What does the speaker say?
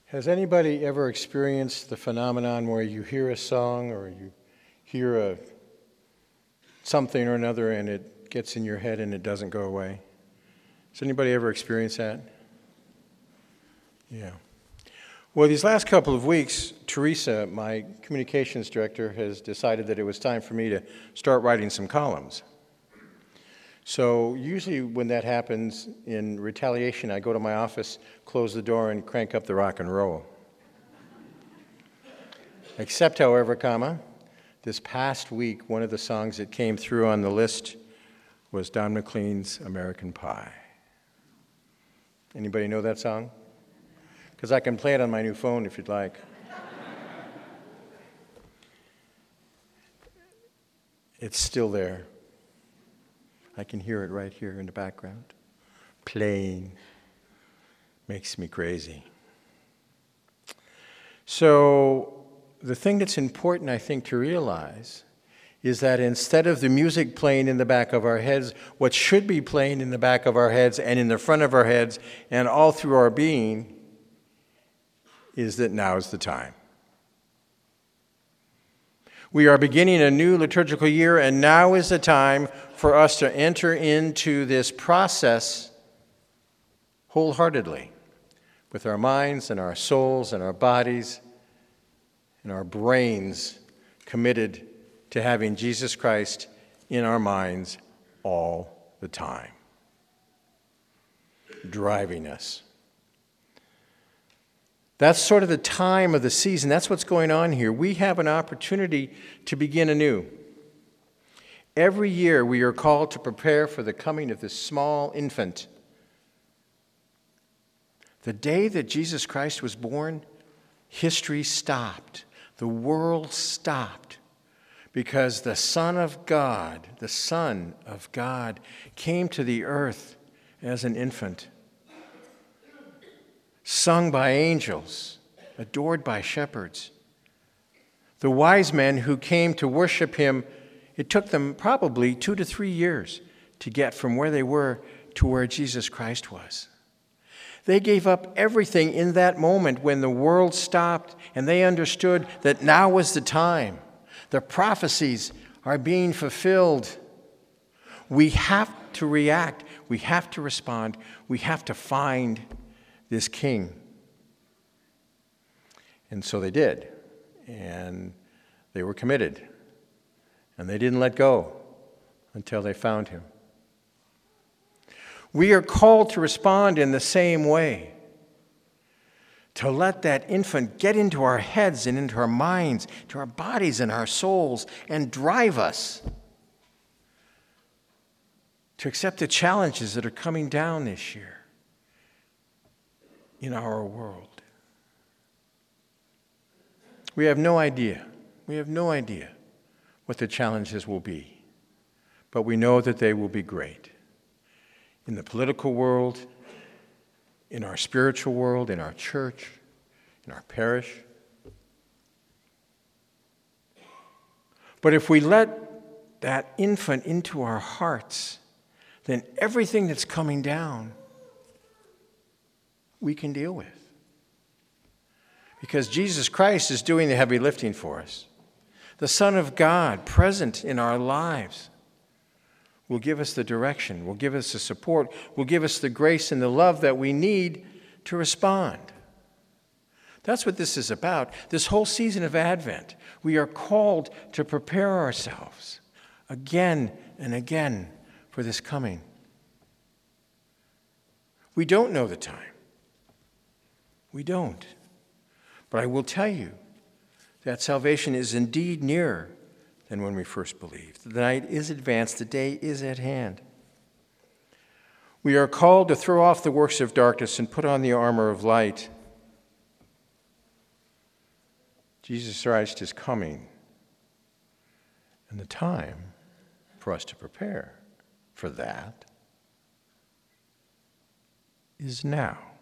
Has anybody ever experienced the phenomenon where you hear a song or you hear something or another and it gets in your head and it doesn't go away? Has anybody ever experienced that? Yeah. Well, these last couple of weeks, Teresa, my communications director, has decided that it was time for me to start writing some columns. So usually when that happens, in retaliation, I go to my office, close the door, and crank up the rock and roll. Except, however, this past week, one of the songs that came through on the list was Don McLean's American Pie. Anybody know that song? Because I can play it on my new phone if you'd like. It's still there. I can hear it right here in the background. Playing. Makes me crazy. So the thing that's important, I think, to realize is that instead of the music playing in the back of our heads, what should be playing in the back of our heads and in the front of our heads and all through our being is that now is the time. We are beginning a new liturgical year, and now is the time for us to enter into this process wholeheartedly, with our minds and our souls and our bodies and our brains committed to having Jesus Christ in our minds all the time, driving us. That's sort of the time of the season. That's what's going on here. We have an opportunity to begin anew. Every year we are called to prepare for the coming of this small infant. The day that Jesus Christ was born, history stopped. The world stopped because the Son of God came to the earth as an infant, sung by angels, adored by shepherds. The wise men who came to worship him, it took them probably 2 to 3 years to get from where they were to where Jesus Christ was. They gave up everything in that moment when the world stopped and they understood that now was the time. The prophecies are being fulfilled. We have to react. We have to respond. We have to find this king. And so they did. And they were committed. And they didn't let go until they found him. We are called to respond in the same way, to let that infant get into our heads and into our minds, to our bodies and our souls, and drive us to accept the challenges that are coming down this year in our world. We have no idea. We have no idea what the challenges will be, but we know that they will be great. In the political world, in our spiritual world, in our church, in our parish. But if we let that infant into our hearts, then everything that's coming down, we can deal with. Because Jesus Christ is doing the heavy lifting for us. The Son of God, present in our lives, will give us the direction, will give us the support, will give us the grace and the love that we need to respond. That's what this is about. This whole season of Advent, we are called to prepare ourselves again and again for this coming. We don't know the time. We don't. But I will tell you that salvation is indeed nearer than when we first believed. The night is advanced, the day is at hand. We are called to throw off the works of darkness and put on the armor of light. Jesus Christ is coming, and the time for us to prepare for that is now.